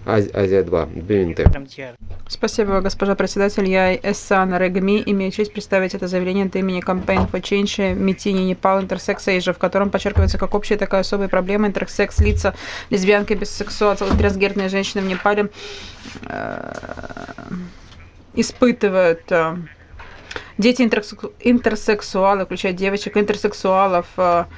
Азия-2. 2 минуты. Спасибо, госпожа председатель. Я Эссан Регми. Имею честь представить это заявление от имени Campaign for Change Митини Непал Интерсекс Asia, в котором подчеркивается как общая, так и особая проблема интерсекс лица, лесбиянки, бисексуалы, трансгендерные женщины в Непале испытывают. Дети интерсексуалы, включая девочек, интерсексуалов,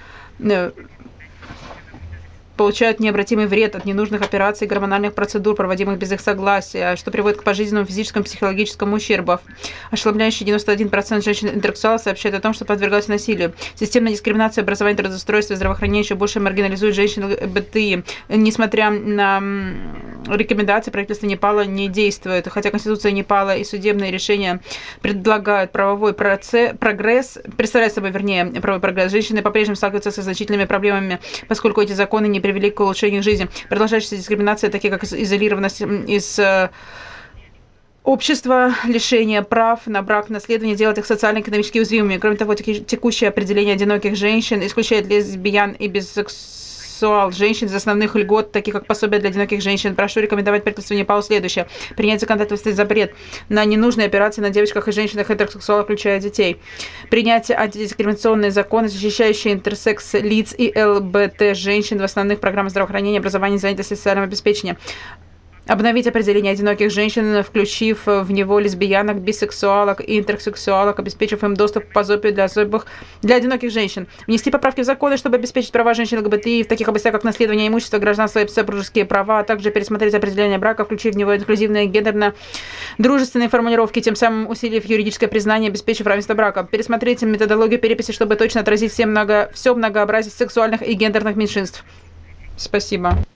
получают необратимый вред от ненужных операций и гормональных процедур, проводимых без их согласия, что приводит к пожизненному физическому и психологическому ущербу. Ошеломляющий 91% женщин-интерсексуалов сообщают о том, что подвергаются насилию. Системная дискриминация, образование, трудоустройство и здравоохранение еще больше маргинализует женщин ЛГБТИ. Несмотря на рекомендации, правительство Непала не действует, хотя Конституция Непала и судебные решения предлагают правовой прогресс, представляют собой, вернее, правовой прогресс. Женщины по-прежнему сталкиваются со значительными проблемами, поскольку эти законы не привели к улучшению жизни. Продолжающаяся дискриминация, такие как изолированность из общества, лишение прав на брак, наследование, делает их социально-экономически уязвимыми. Кроме того, текущее определение одиноких женщин исключает лесбиян и бисексуал женщин из основных льгот, таких как пособие для одиноких женщин. Прошу рекомендовать правительству Непала следующее. Принять законодательный запрет на ненужные операции на девочках и женщинах интерсексуалов, включая детей. Принять антидискриминационные законы, защищающие интерсекс лиц и ЛГБТ женщин в основных программах здравоохранения, образования, занятости и социального обеспечения. Обновить определение одиноких женщин, включив в него лесбиянок, бисексуалок и интерсексуалок, обеспечив им доступ к пособию для одиноких женщин. Внести поправки в законы, чтобы обеспечить права женщин ЛГБТИ в таких областях, как наследование имущества, гражданство и супружеские права, а также пересмотреть определение брака, включив в него инклюзивные гендерно-дружественные формулировки, тем самым усилив юридическое признание, обеспечив равенство брака. Пересмотреть методологию переписи, чтобы точно отразить все многообразие сексуальных и гендерных меньшинств. Спасибо.